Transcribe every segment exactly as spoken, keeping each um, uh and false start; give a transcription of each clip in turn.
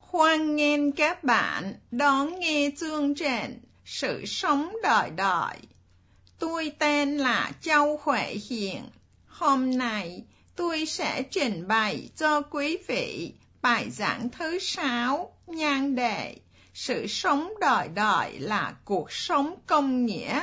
Hoan nghênh các bạn đón nghe chương trình Sự sống đời đời. Tôi tên là Châu Huệ Hiền. Hôm nay tôi sẽ trình bày cho quý vị bài giảng thứ sáu, nhan đề Sự sống đời đời là cuộc sống công nghĩa.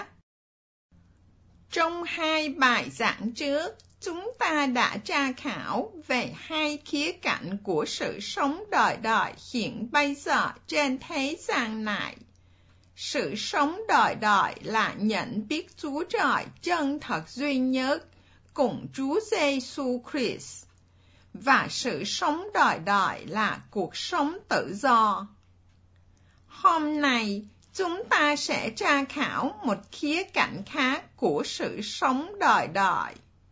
Trong hai bài giảng trước, chúng ta đã tra khảo về hai khía cạnh của sự sống đời đời hiện bây giờ trên thế gian này. Sự sống đời đời là nhận biết Chúa Trời chân thật duy nhất cùng Chúa Giêsu Christ, và sự sống đời đời là cuộc sống tự do. Hôm nay, chúng ta sẽ tra khảo một khía cạnh khác của sự sống đời đời.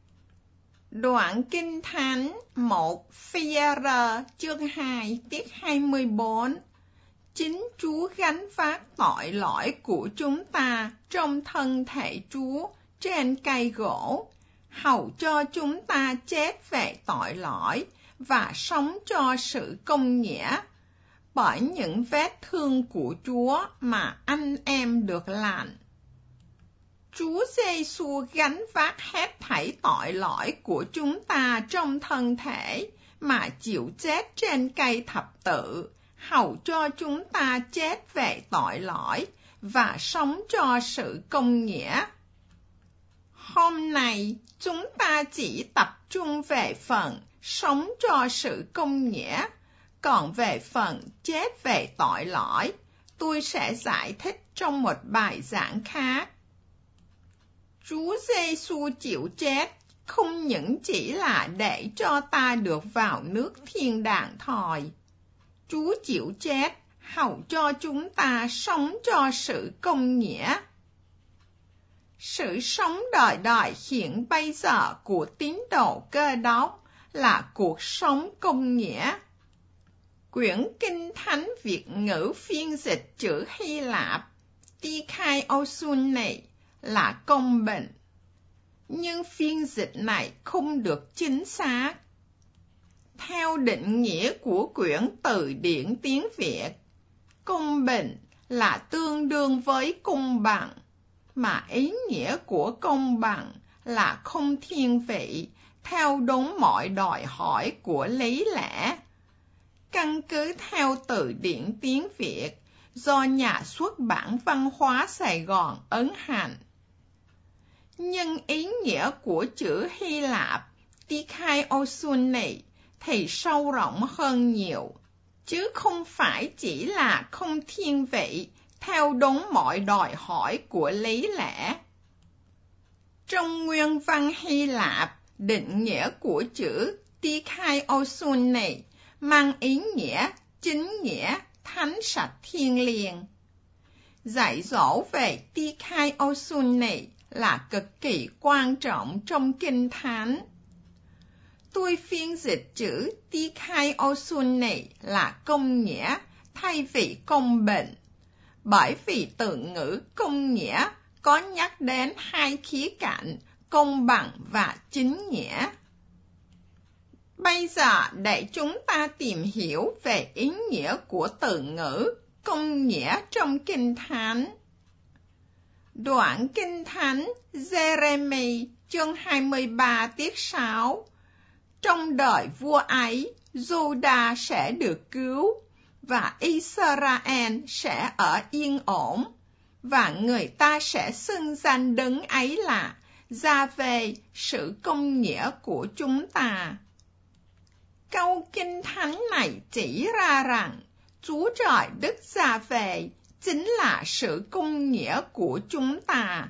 Đoạn Kinh Thánh một Phi-e-rơ chương hai tiết hai mươi bốn. Chính Chúa gánh vác tội lỗi của chúng ta trong thân thể Chúa trên cây gỗ, hầu cho chúng ta chết về tội lỗi và sống cho sự công nghĩa. Bởi những vết thương của Chúa mà anh em được lành. Chúa Giêsu gánh vác hết thảy tội lỗi của chúng ta trong thân thể mà chịu chết trên cây thập tự, hầu cho chúng ta chết về tội lỗi và sống cho sự công nghĩa. Hôm nay, chúng ta chỉ tập trung về phần sống cho sự công nghĩa, còn về phần chết về tội lỗi, tôi sẽ giải thích trong một bài giảng khác. Chúa Giêsu chịu chết không những chỉ là để cho ta được vào nước thiên đàng thôi. Chúa chịu chết hầu cho chúng ta sống cho sự công nghĩa. Sự sống đời đời hiện bây giờ của tín đồ Cơ Đốc là cuộc sống công nghĩa. Quyển Kinh Thánh Việt ngữ phiên dịch chữ Hy Lạp Dikaiosune là công bình, nhưng phiên dịch này không được chính xác. Theo định nghĩa của quyển từ điển tiếng Việt, công bình là tương đương với công bằng, mà ý nghĩa của công bằng là không thiên vị theo đúng mọi đòi hỏi của lý lẽ. Căn cứ theo từ điển tiếng Việt do nhà xuất bản Văn hóa Sài Gòn ấn hành. Nhưng ý nghĩa của chữ Hy Lạp Dikaiosune thì sâu rộng hơn nhiều, chứ không phải chỉ là không thiên vị theo đúng mọi đòi hỏi của lý lẽ. Trong nguyên văn Hy Lạp, định nghĩa của chữ Dikaiosune mang ý nghĩa chính nghĩa thánh sạch thiêng liêng. Dạy dỗ về Dikaiosune là cực kỳ quan trọng trong Kinh Thánh. Tôi phiên dịch chữ Dikaiosune là công nghĩa thay vì công bình, bởi vì từ ngữ công nghĩa có nhắc đến hai khía cạnh công bằng và chính nghĩa. Bây giờ để chúng ta tìm hiểu về ý nghĩa của từ ngữ công nghĩa trong Kinh Thánh. Đoạn Kinh Thánh Giê-rê-mi chương hai mươi ba tiết sáu. Trong đời vua ấy, Giu-đa sẽ được cứu, và Israel sẽ ở yên ổn, và người ta sẽ xưng danh đấng ấy là Gia-vê, sự công nghĩa của chúng ta. Câu Kinh Thánh này chỉ ra rằng Chúa Trời Đức Gia-vê chính là sự công nghĩa của chúng ta.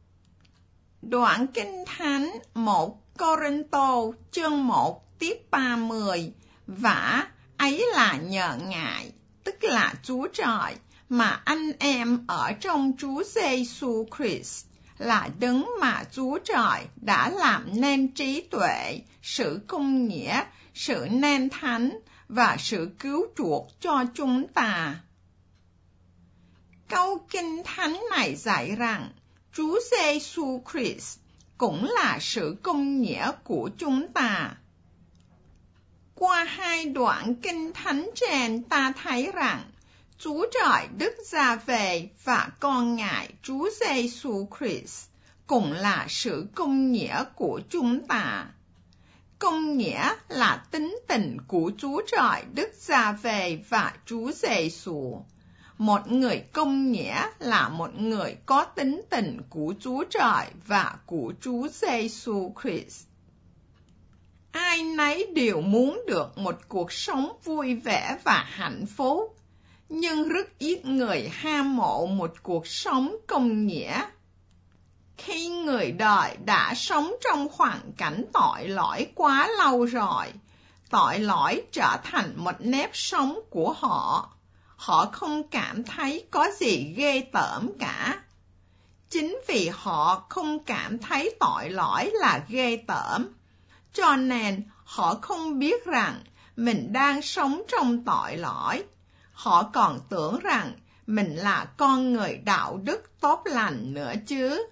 Đoạn Kinh Thánh một Cô-rinh-tô chương một tiết ba mươi. Và ấy là nhờ Ngài, tức là Chúa Trời, mà anh em ở trong Chúa Giêsu Christ là đấng mà Chúa Trời đã làm nên trí tuệ, sự công nghĩa, sự nên thánh và sự cứu chuộc cho chúng ta. Câu Kinh Thánh này dạy rằng Chúa Giêsu Christ cũng là sự công nghĩa của chúng ta. Qua hai đoạn kinh thánh trên ta thấy rằng Chúa Trời Đức Giê-hô-va và con Ngài Chúa Giê-xu Christ cũng là sự công nghĩa của chúng ta. Công nghĩa là tính tình của Chúa Trời Đức Giê-hô-va và Chúa Giê-xu. Một người công nghĩa là một người có tính tình của Chúa Trời và của Chúa Giê-xu Christ. Ai nấy đều muốn được một cuộc sống vui vẻ và hạnh phúc, nhưng rất ít người ham mộ một cuộc sống công nghĩa. Khi người đời đã sống trong hoàn cảnh tội lỗi quá lâu rồi, tội lỗi trở thành một nếp sống của họ. Họ không cảm thấy có gì ghê tởm cả. Chính vì họ không cảm thấy tội lỗi là ghê tởm, cho nên họ không biết rằng mình đang sống trong tội lỗi. Họ còn tưởng rằng mình là con người đạo đức tốt lành nữa chứ.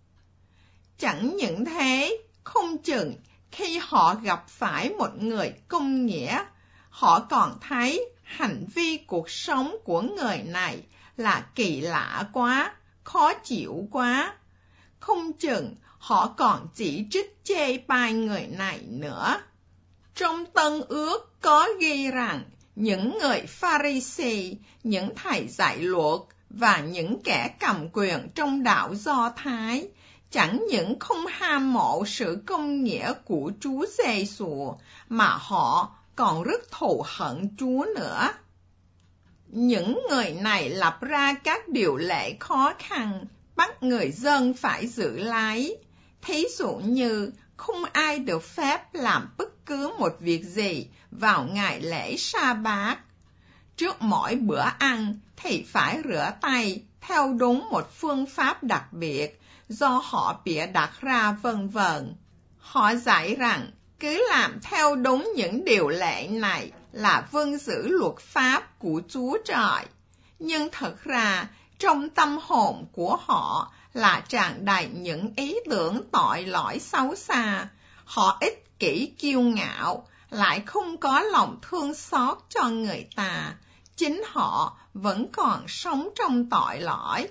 Chẳng những thế, không chừng khi họ gặp phải một người công nghĩa, họ còn thấy hành vi cuộc sống của người này là kỳ lạ quá, khó chịu quá. Không chừng họ còn chỉ trích chê bai người này nữa. Trong Tân Ước có ghi rằng những người Pha-ri-si, những thầy dạy luật và những kẻ cầm quyền trong đạo Do Thái chẳng những không ham mộ sự công nghĩa của Chúa Giê-xu mà họ còn rất thù hận Chúa nữa. Những người này lập ra các điều lệ khó khăn, bắt người dân phải giữ lấy. Thí dụ như không ai được phép làm bất cứ một việc gì vào ngày lễ Sa-bát. Trước mỗi bữa ăn thì phải rửa tay theo đúng một phương pháp đặc biệt do họ bịa đặt ra vân vân. Họ dạy rằng cứ làm theo đúng những điều lệ này là vâng giữ luật pháp của Chúa Trời. Nhưng thật ra trong tâm hồn của họ là tràn đầy những ý tưởng tội lỗi xấu xa. Họ ích kỷ kiêu ngạo, lại không có lòng thương xót cho người ta. Chính họ vẫn còn sống trong tội lỗi.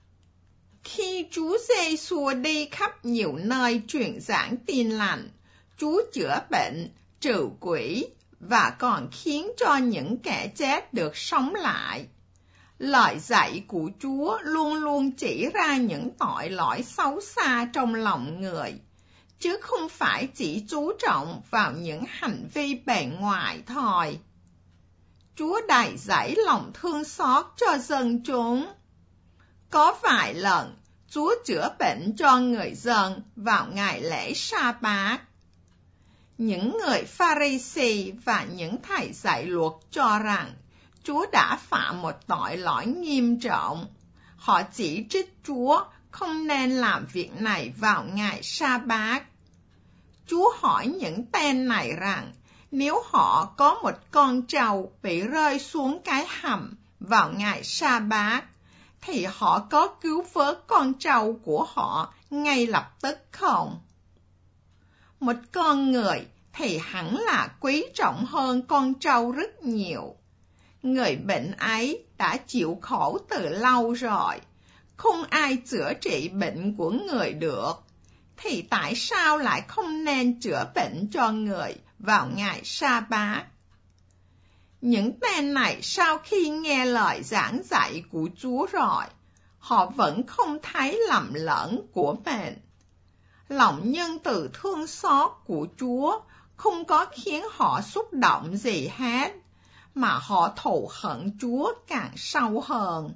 Khi Chúa Giê-xu đi khắp nhiều nơi truyền giảng tin lành, Chúa chữa bệnh, trừ quỷ và còn khiến cho những kẻ chết được sống lại. Lời dạy của Chúa luôn luôn chỉ ra những tội lỗi xấu xa trong lòng người, chứ không phải chỉ chú trọng vào những hành vi bề ngoài thôi. Chúa đầy dẫy lòng thương xót cho dân chúng. Có vài lần, Chúa chữa bệnh cho người dân vào ngày lễ Sa-bát. Những người Pha-ri-si và những thầy dạy luật cho rằng Chúa đã phạm một tội lỗi nghiêm trọng. Họ chỉ trích Chúa không nên làm việc này vào ngày Sa-bát. Chúa hỏi những tên này rằng nếu họ có một con trâu bị rơi xuống cái hầm vào ngày Sa-bát, thì họ có cứu vớt con trâu của họ ngay lập tức không? Một con người thì hẳn là quý trọng hơn con trâu rất nhiều. Người bệnh ấy đã chịu khổ từ lâu rồi, không ai chữa trị bệnh của người được, thì tại sao lại không nên chữa bệnh cho người vào ngày Sa-bát? Những tên này sau khi nghe lời giảng dạy của Chúa rồi, họ vẫn không thấy lầm lẫn của mình. Lòng nhân từ thương xót của Chúa không có khiến họ xúc động gì hết, mà họ thù hận Chúa càng sâu hơn.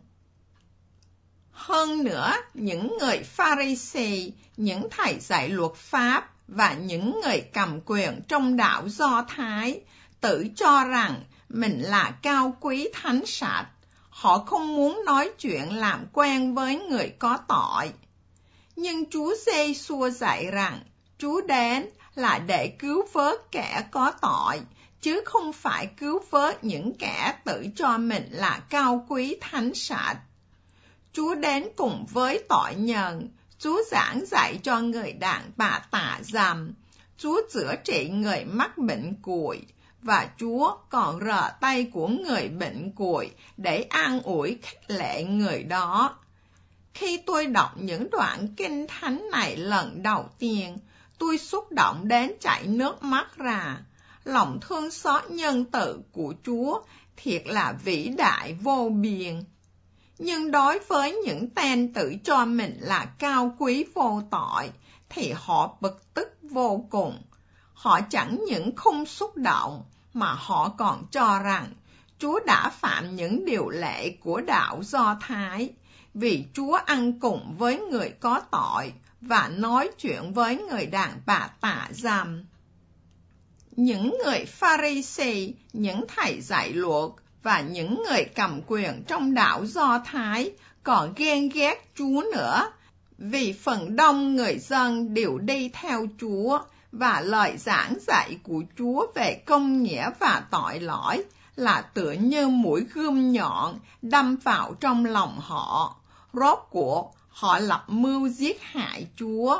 Hơn nữa, những người Pha-ri-si, những thầy dạy luật pháp và những người cầm quyền trong đạo Do Thái tự cho rằng mình là cao quý thánh sạch. Họ không muốn nói chuyện làm quen với người có tội. Nhưng Chúa Giê-xu dạy rằng Chúa đến là để cứu vớt kẻ có tội, chứ không phải cứu vớt những kẻ tự cho mình là cao quý thánh sạch. Chúa đến cùng với tội nhân, Chúa giảng dạy cho người đàn bà tà dâm, Chúa chữa trị người mắc bệnh cùi, và Chúa còn rờ tay của người bệnh cùi để an ủi khích lệ người đó. Khi tôi đọc những đoạn kinh thánh này lần đầu tiên, tôi xúc động đến chảy nước mắt ra. Lòng thương xót nhân từ của Chúa thiệt là vĩ đại vô biên. Nhưng đối với những tên tự cho mình là cao quý vô tội, thì họ bực tức vô cùng. Họ chẳng những không xúc động, mà họ còn cho rằng Chúa đã phạm những điều lệ của đạo Do Thái, vì Chúa ăn cùng với người có tội và nói chuyện với người đàn bà tà dâm. Những người Pha-ri-si, những thầy dạy luật và những người cầm quyền trong đạo Do Thái còn ghen ghét Chúa nữa, vì phần đông người dân đều đi theo Chúa và lời giảng dạy của Chúa về công nghĩa và tội lỗi là tựa như mũi gươm nhọn đâm vào trong lòng họ. Rốt cuộc, họ lập mưu giết hại Chúa.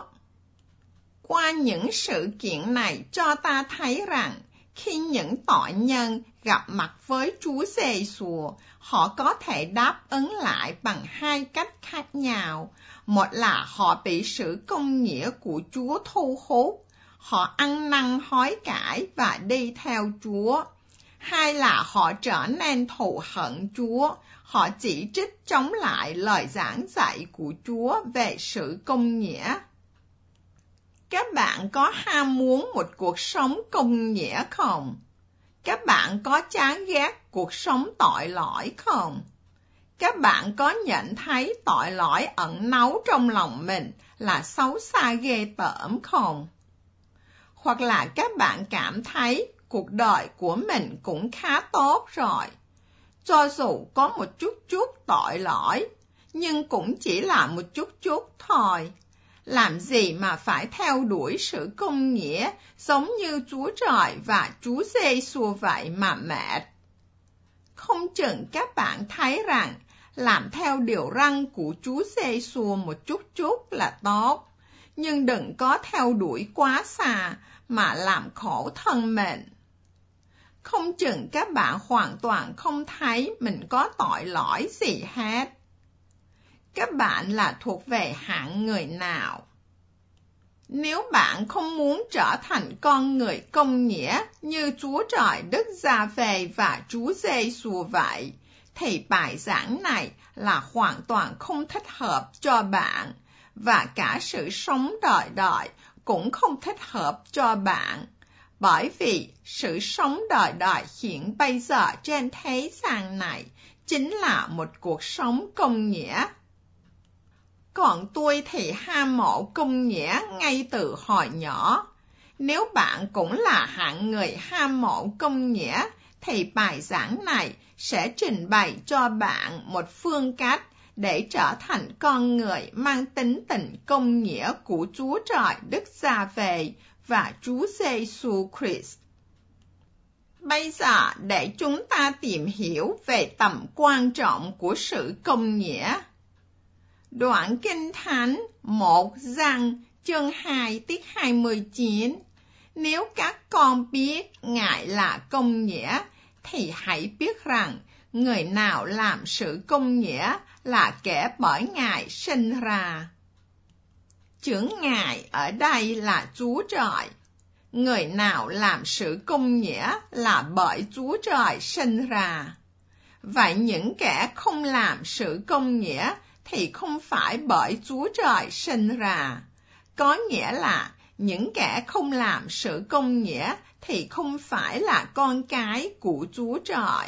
Qua những sự kiện này cho ta thấy rằng, khi những tội nhân gặp mặt với Chúa Giê-xu, họ có thể đáp ứng lại bằng hai cách khác nhau. Một là họ bị sự công nghĩa của Chúa thu hút, họ ăn năn hối cải và đi theo Chúa. Hai là họ trở nên thù hận Chúa, họ chỉ trích chống lại lời giảng dạy của Chúa về sự công nghĩa. Các bạn có ham muốn một cuộc sống công nghĩa không? Các bạn có chán ghét cuộc sống tội lỗi không? Các bạn có nhận thấy tội lỗi ẩn náu trong lòng mình là xấu xa ghê tởm không? Hoặc là các bạn cảm thấy cuộc đời của mình cũng khá tốt rồi, cho dù có một chút chút tội lỗi, nhưng cũng chỉ là một chút chút thôi. Làm gì mà phải theo đuổi sự công nghĩa giống như Chúa Trời và Chúa Giê-xu vậy mà mệt? Không chừng các bạn thấy rằng làm theo điều răn của Chúa Giê-xu một chút chút là tốt, nhưng đừng có theo đuổi quá xa mà làm khổ thân mình. Không chừng các bạn hoàn toàn không thấy mình có tội lỗi gì hết. Các bạn là thuộc về hạng người nào? Nếu bạn không muốn trở thành con người công nghĩa như Chúa Trời Đức Gia-vê và Chúa Giê-xu vậy, thì bài giảng này là hoàn toàn không thích hợp cho bạn, và cả sự sống đời đời cũng không thích hợp cho bạn, bởi vì sự sống đời đời hiện bây giờ trên thế gian này chính là một cuộc sống công nghĩa. Còn tôi thì ham mộ công nghĩa ngay từ hồi nhỏ. Nếu bạn cũng là hạng người ham mộ công nghĩa, thì bài giảng này sẽ trình bày cho bạn một phương cách để trở thành con người mang tính tình công nghĩa của Chúa Trời Đức Gia-vê và Chúa Giê-xu Christ. Bây giờ để chúng ta tìm hiểu về tầm quan trọng của sự công nghĩa. Đoạn Kinh Thánh một Giăng chương hai tiết hai mươi chín. Nếu các con biết Ngài là công nghĩa, thì hãy biết rằng người nào làm sự công nghĩa là kẻ bởi Ngài sinh ra. Chữ Ngài ở đây là Chúa Trời. Người nào làm sự công nghĩa là bởi Chúa Trời sinh ra. Vậy những kẻ không làm sự công nghĩa thì không phải bởi Chúa Trời sinh ra. Có nghĩa là những kẻ không làm sự công nghĩa thì không phải là con cái của Chúa Trời.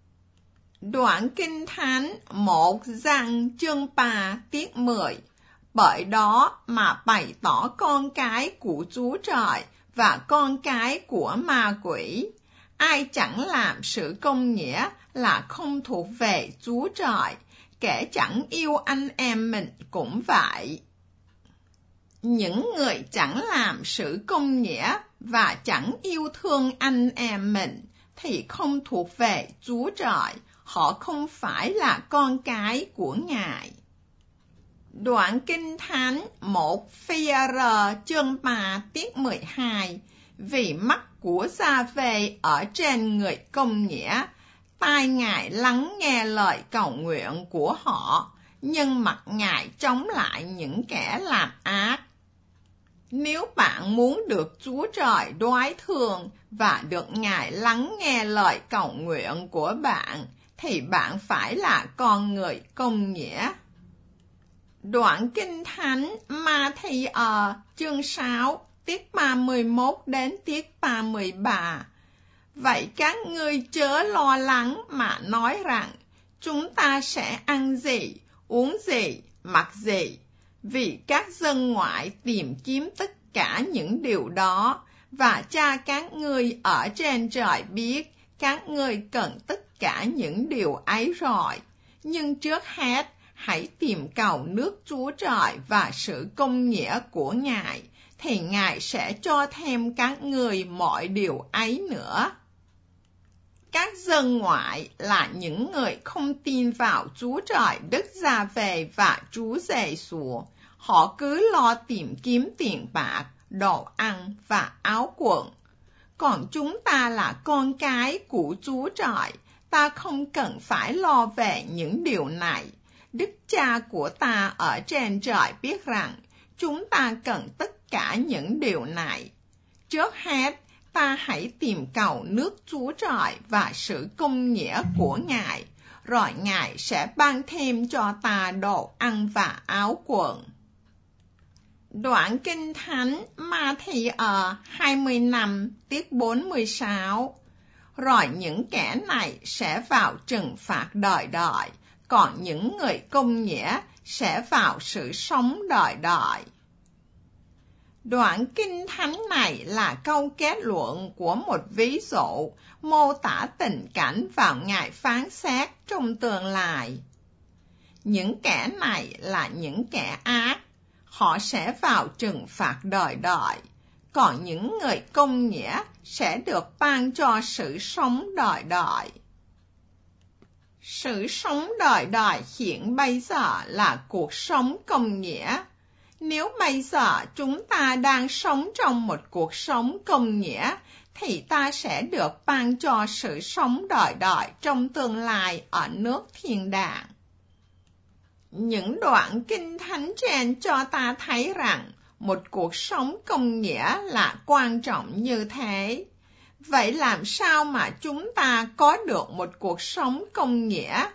Đoạn Kinh Thánh một Giăng chương ba tiết mười. Bởi đó mà bày tỏ con cái của Chúa Trời và con cái của ma quỷ. Ai chẳng làm sự công nghĩa là không thuộc về Chúa Trời, kẻ chẳng yêu anh em mình cũng vậy. Những người chẳng làm sự công nghĩa và chẳng yêu thương anh em mình thì không thuộc về Chúa Trời, họ không phải là con cái của Ngài. Đoạn Kinh Thánh một Phi-a-rơ chương ba tiết mười hai. Vì mắt của Gia-phê ở trên người công nghĩa, tai Ngài lắng nghe lời cầu nguyện của họ, nhưng mặt Ngài chống lại những kẻ làm ác. Nếu bạn muốn được Chúa Trời đoái thương và được Ngài lắng nghe lời cầu nguyện của bạn, thì bạn phải là con người công nghĩa. Đoạn Kinh Thánh Ma-thi-ơ chương sáu tiết ba mươi mốt đến tiết ba mươi ba. Vậy các ngươi chớ lo lắng mà nói rằng, chúng ta sẽ ăn gì, uống gì, mặc gì, vì các dân ngoại tìm kiếm tất cả những điều đó, và Cha các ngươi ở trên trời biết các ngươi cần tất cả những điều ấy rồi. Nhưng trước hết, hãy tìm cầu nước Chúa Trời và sự công nghĩa của Ngài, thì Ngài sẽ cho thêm các ngươi mọi điều ấy nữa. Các dân ngoại là những người không tin vào Chúa Trời Đức Gia-về và Chúa Giê-xu. Họ cứ lo tìm kiếm tiền bạc, đồ ăn và áo quần. Còn chúng ta là con cái của Chúa Trời, ta không cần phải lo về những điều này. Đức Cha của ta ở trên trời biết rằng chúng ta cần tất cả những điều này. Trước hết, ta hãy tìm cầu nước Chúa Trời và sự công nghĩa của Ngài, rồi Ngài sẽ ban thêm cho ta đồ ăn và áo quần. Đoạn Kinh Thánh Ma-thi-ơ hai mươi lăm tiết bốn mươi sáu. Rồi những kẻ này sẽ vào trừng phạt đời đời, còn những người công nghĩa sẽ vào sự sống đời đời. Đoạn Kinh Thánh này là câu kết luận của một ví dụ mô tả tình cảnh vào ngày phán xét trong tương lai. Những kẻ này là những kẻ ác, họ sẽ vào trừng phạt đời đời, còn những người công nghĩa sẽ được ban cho sự sống đời đời. Sự sống đời đời hiện bây giờ là cuộc sống công nghĩa. Nếu bây giờ chúng ta đang sống trong một cuộc sống công nghĩa, thì ta sẽ được ban cho sự sống đời đời trong tương lai ở nước thiên đàng. Những đoạn Kinh Thánh trên cho ta thấy rằng một cuộc sống công nghĩa là quan trọng như thế. Vậy làm sao mà chúng ta có được một cuộc sống công nghĩa?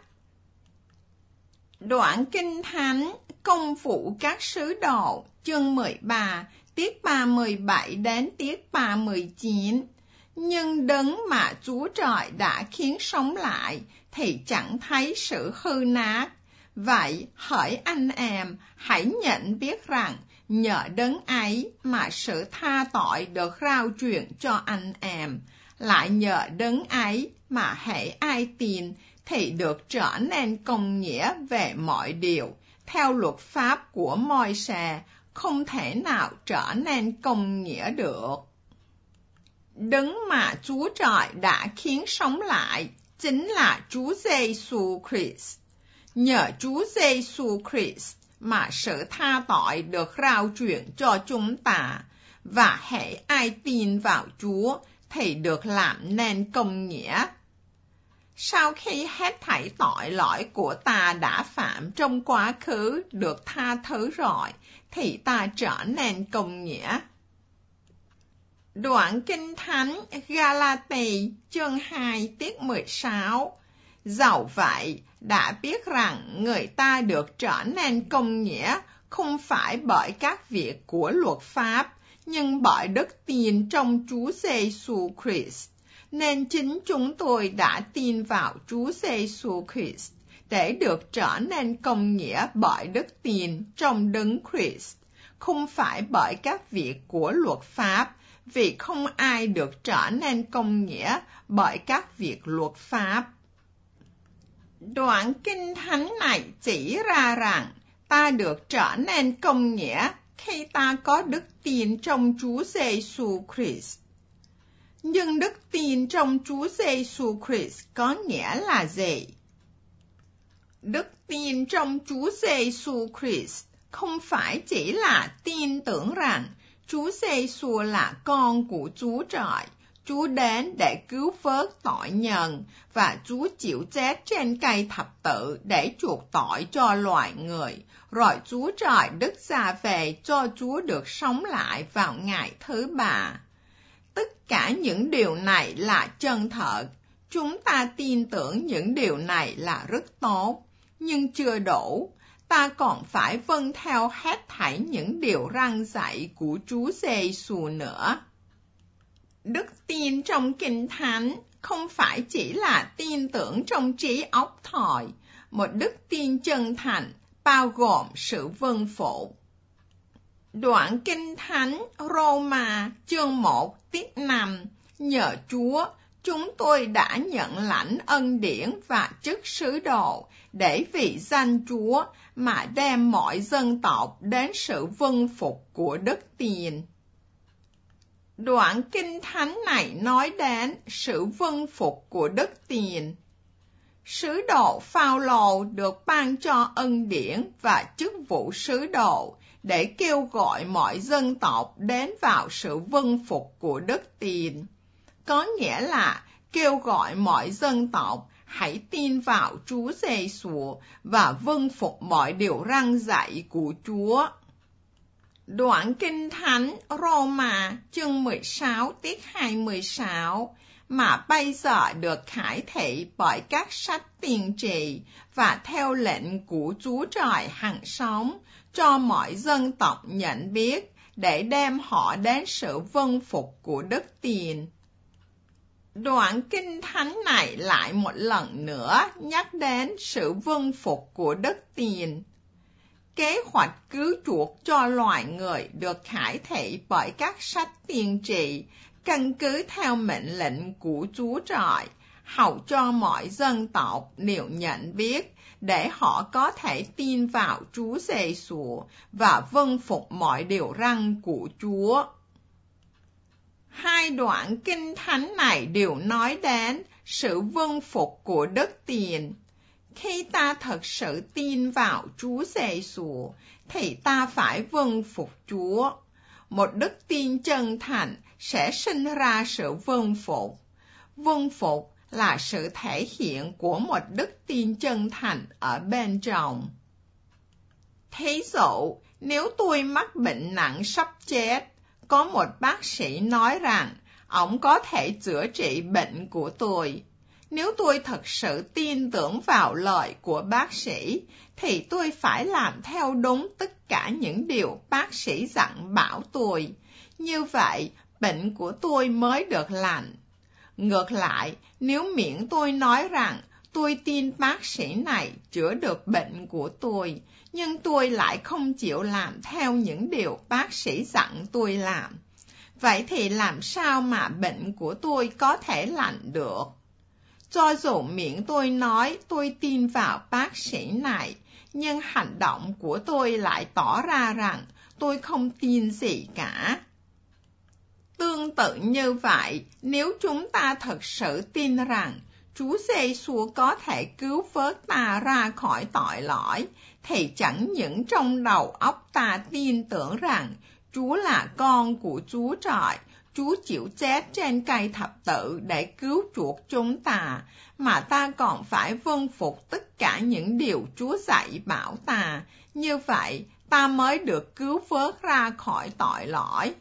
Đoạn Kinh Thánh Công vụ các sứ đồ chương mười ba tiết ba mươi bảy đến tiết ba mươi chín. Nhưng đấng mà Chúa Trời đã khiến sống lại thì chẳng thấy sự hư nát. Vậy hỡi anh em, hãy nhận biết rằng nhờ đấng ấy mà sự tha tội được rao truyền cho anh em, lại nhờ đấng ấy mà hễ ai tin thì được trở nên công nghĩa về mọi điều. Theo luật pháp của Môi-se, không thể nào trở nên công nghĩa được. Đấng mà Chúa Trời đã khiến sống lại chính là Chúa Giê-xu Christ. Nhờ Chúa Giê-xu Christ mà sự tha tội được rao truyền cho chúng ta, và hễ ai tin vào Chúa thì được làm nên công nghĩa. Sau khi hết thảy tội lỗi của ta đã phạm trong quá khứ được tha thứ rồi, thì ta trở nên công nghĩa. Đoạn Kinh Thánh Ga-la-ti chương hai tiết mười sáu. Dẫu vậy, đã biết rằng người ta được trở nên công nghĩa không phải bởi các việc của luật pháp, nhưng bởi đức tin trong Chúa Giê-xu Christ. Nên chính chúng tôi đã tin vào Chúa Giê-xu Christ để được trở nên công nghĩa bởi đức tin trong đấng Christ, không phải bởi các việc của luật pháp, vì không ai được trở nên công nghĩa bởi các việc luật pháp. Đoạn Kinh Thánh này chỉ ra rằng ta được trở nên công nghĩa khi ta có đức tin trong Chúa Giê-xu Christ. Nhưng đức tin trong Chúa Giê-xu Christ có nghĩa là gì? Đức tin trong Chúa Giê-xu Christ không phải chỉ là tin tưởng rằng Chúa Giê-xu là con của Chúa Trời, Chúa đến để cứu vớt tội nhân, và Chúa chịu chết trên cây thập tự để chuộc tội cho loài người. Rồi Chúa Trời Đức ra về cho Chúa được sống lại vào ngày thứ ba. Tất cả những điều này là chân thật. Chúng ta tin tưởng những điều này là rất tốt, nhưng chưa đủ. Ta còn phải vâng theo hết thảy những điều răn dạy của Chúa Giê-xu nữa. Đức tin trong Kinh Thánh không phải chỉ là tin tưởng trong trí óc thôi, một đức tin chân thành bao gồm sự vâng phục. Đoạn Kinh Thánh Roma chương một tiết năm: Nhờ Chúa, chúng tôi đã nhận lãnh ân điển và chức sứ đồ, để vì danh Chúa mà đem mọi dân tộc đến sự vâng phục của đức tin. Đoạn Kinh Thánh này nói đến sự vâng phục của đức tin. Sứ đồ Phao-lô được ban cho ân điển và chức vụ sứ đồ để kêu gọi mọi dân tộc đến vào sự vâng phục của đức tin. Có nghĩa là kêu gọi mọi dân tộc hãy tin vào Chúa Giê-xu và vâng phục mọi điều răn dạy của Chúa. Đoạn Kinh Thánh Roma chương mười sáu tiết hai mươi sáu mà bây giờ được khải thị bởi các sách tiên tri và theo lệnh của Chúa Trời hằng sống cho mọi dân tộc nhận biết, để đem họ đến sự vâng phục của đức tin. Đoạn Kinh Thánh này lại một lần nữa nhắc đến sự vâng phục của đức tin. Kế hoạch cứu chuộc cho loài người được khải thị bởi các sách tiên tri, căn cứ theo mệnh lệnh của Chúa Trời, hầu cho mọi dân tộc đều nhận biết, để họ có thể tin vào Chúa Giê-xu và vâng phục mọi điều răn của Chúa. Hai đoạn Kinh Thánh này đều nói đến sự vâng phục của đức tin. Khi ta thật sự tin vào Chúa Giê-xu, thì ta phải vâng phục Chúa. Một đức tin chân thành sẽ sinh ra sự vâng phục. Vâng phục là sự thể hiện của một đức tin chân thành ở bên trong. Thí dụ, nếu tôi mắc bệnh nặng sắp chết, có một bác sĩ nói rằng ông có thể chữa trị bệnh của tôi. Nếu tôi thật sự tin tưởng vào lời của bác sĩ, thì tôi phải làm theo đúng tất cả những điều bác sĩ dặn bảo tôi. Như vậy, bệnh của tôi mới được lành. Ngược lại, nếu miệng tôi nói rằng tôi tin bác sĩ này chữa được bệnh của tôi, nhưng tôi lại không chịu làm theo những điều bác sĩ dặn tôi làm, vậy thì làm sao mà bệnh của tôi có thể lành được? Cho dù miệng tôi nói tôi tin vào bác sĩ này, nhưng hành động của tôi lại tỏ ra rằng tôi không tin gì cả. Tương tự như vậy, nếu chúng ta thật sự tin rằng Chúa Giê-xu có thể cứu vớt ta ra khỏi tội lỗi, thì chẳng những trong đầu óc ta tin tưởng rằng Chúa là con của Chúa Trời, Chúa chịu chết trên cây thập tự để cứu chuộc chúng ta, mà ta còn phải vâng phục tất cả những điều Chúa dạy bảo ta. Như vậy, ta mới được cứu vớt ra khỏi tội lỗi.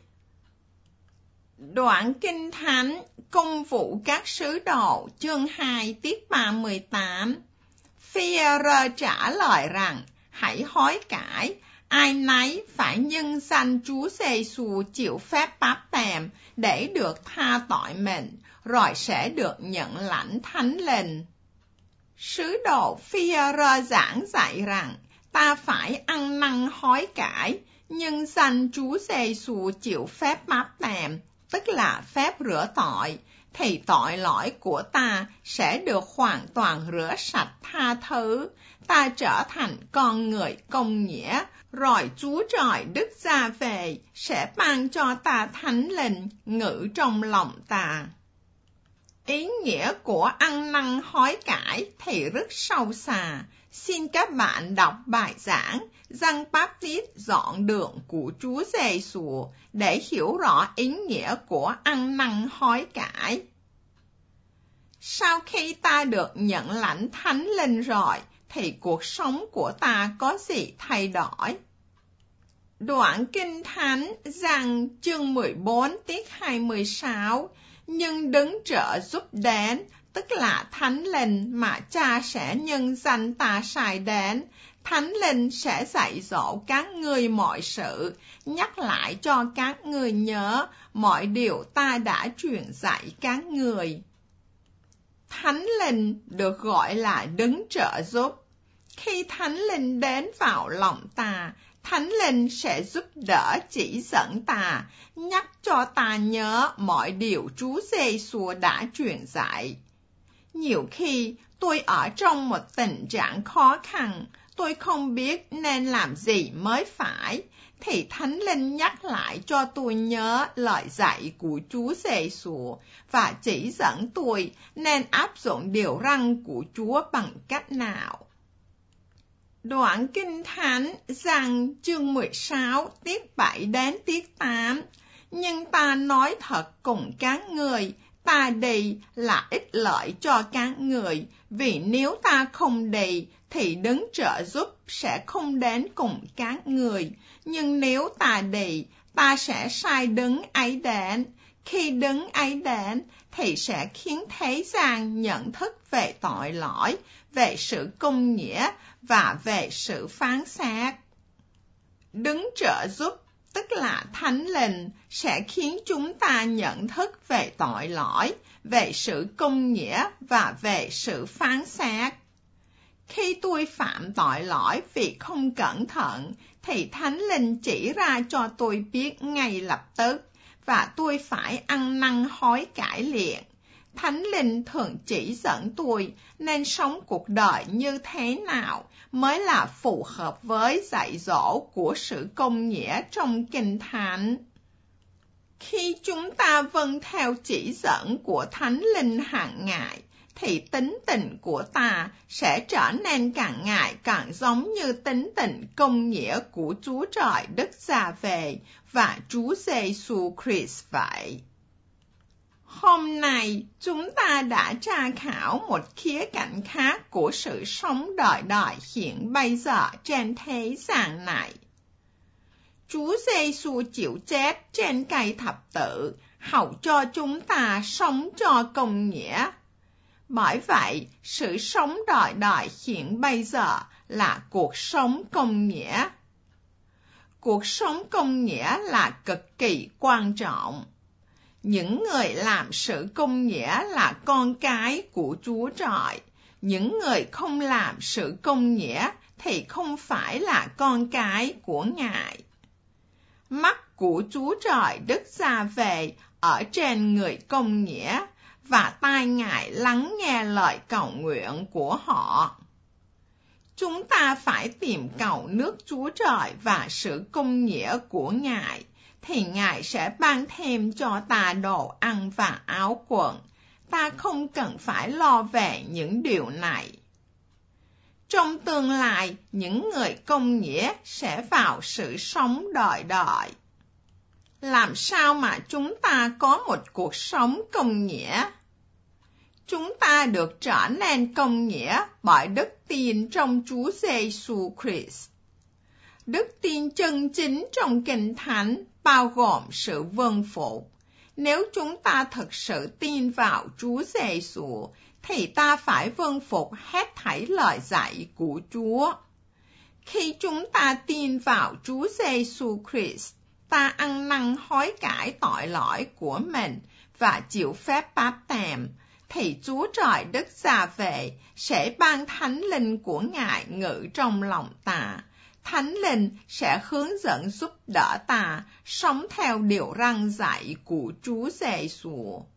Đoạn Kinh Thánh Công vụ các sứ đồ chương hai tiết ba mươi tám. Phi-e-rơ trả lời rằng, hãy hối cải, ai nấy phải nhân danh Chúa Giê-xu chịu phép báp têm để được tha tội mình, rồi sẽ được nhận lãnh Thánh Linh. Sứ đồ Phi-e-rơ giảng dạy rằng, ta phải ăn năn hối cải, nhân danh Chúa Giê-xu chịu phép báp têm, tức là phép rửa tội, thì tội lỗi của ta sẽ được hoàn toàn rửa sạch tha thứ, ta trở thành con người công nghĩa, rồi Chúa Trời Đức ra về sẽ ban cho ta Thánh Linh ngự trong lòng ta. Ý nghĩa của ăn năn hối cải thì rất sâu xa. Xin các bạn đọc bài giảng Giăng Baptist dọn đường của Chúa Giêsu để hiểu rõ ý nghĩa của ăn năn hối cải. Sau khi ta được nhận lãnh Thánh Linh rồi, thì cuộc sống của ta có gì thay đổi? Đoạn Kinh Thánh Giăng chương mười bốn tiết hai mươi sáu, nhưng đấng trợ giúp đến, tức là Thánh Linh mà Cha sẽ nhân danh ta sai đến. Thánh Linh sẽ dạy dỗ các ngươi mọi sự, nhắc lại cho các ngươi nhớ mọi điều ta đã truyền dạy các ngươi. Thánh Linh được gọi là đấng trợ giúp. Khi Thánh Linh đến vào lòng ta, Thánh Linh sẽ giúp đỡ chỉ dẫn ta, nhắc cho ta nhớ mọi điều Chúa Giêsu đã truyền dạy. Nhiều khi tôi ở trong một tình trạng khó khăn, tôi không biết nên làm gì mới phải, thì Thánh Linh nhắc lại cho tôi nhớ lời dạy của Chúa Giêsu và chỉ dẫn tôi nên áp dụng điều răn của Chúa bằng cách nào. Đoạn Kinh Thánh Giăng chương mười sáu tiết bảy đến tiết tám. Nhưng ta nói thật cùng các người, ta đi là ích lợi cho các người, vì nếu ta không đi thì đấng trợ giúp sẽ không đến cùng các người. Nhưng nếu ta đi, ta sẽ sai đấng ấy đến. Khi đấng ấy đến thì sẽ khiến thế gian nhận thức về tội lỗi, về sự công nghĩa và về sự phán xét. Đấng trợ giúp, tức là Thánh Linh, sẽ khiến chúng ta nhận thức về tội lỗi, về sự công nghĩa và về sự phán xét. Khi tôi phạm tội lỗi vì không cẩn thận, thì Thánh Linh chỉ ra cho tôi biết ngay lập tức, và tôi phải ăn năn hối cải liền. Thánh Linh thường chỉ dẫn tôi nên sống cuộc đời như thế nào mới là phù hợp với dạy dỗ của sự công nghĩa trong Kinh Thánh. Khi chúng ta vâng theo chỉ dẫn của Thánh Linh hàng ngày, thì tính tình của ta sẽ trở nên càng ngày càng giống như tính tình công nghĩa của Chúa Trời Đức Giê-hô-va và Chúa Giêsu Christ vậy. Hôm nay, chúng ta đã tra khảo một khía cạnh khác của sự sống đời đời hiện bây giờ trên thế gian này. Chúa Giêsu chịu chết trên cây thập tự, hầu cho chúng ta sống cho công nghĩa. Bởi vậy, sự sống đời đời hiện bây giờ là cuộc sống công nghĩa. Cuộc sống công nghĩa là cực kỳ quan trọng. Những người làm sự công nghĩa là con cái của Chúa Trời. Những người không làm sự công nghĩa thì không phải là con cái của Ngài. Mắt của Chúa Trời Đức Giê-hô-va ở trên người công nghĩa, và tai Ngài lắng nghe lời cầu nguyện của họ. Chúng ta phải tìm cầu nước Chúa Trời và sự công nghĩa của Ngài, thì Ngài sẽ ban thêm cho ta đồ ăn và áo quần. Ta không cần phải lo về những điều này. Trong tương lai, những người công nghĩa sẽ vào sự sống đời đời. Làm sao mà chúng ta có một cuộc sống công nghĩa? Chúng ta được trở nên công nghĩa bởi đức tin trong Chúa Giêsu Christ. Đức tin chân chính trong Kinh Thánh bao gồm sự vâng phục. Nếu chúng ta thực sự tin vào Chúa Giêsu, thì ta phải vâng phục hết thảy lời dạy của Chúa. Khi chúng ta tin vào Chúa Giêsu Christ, ta ăn năn hối cải tội lỗi của mình và chịu phép báp têm, thì Chúa Trời Đức Giê-hô-va sẽ ban Thánh Linh của Ngài ngự trong lòng ta. Thánh Linh sẽ hướng dẫn giúp đỡ ta sống theo điều răn dạy của Chúa Giêsu.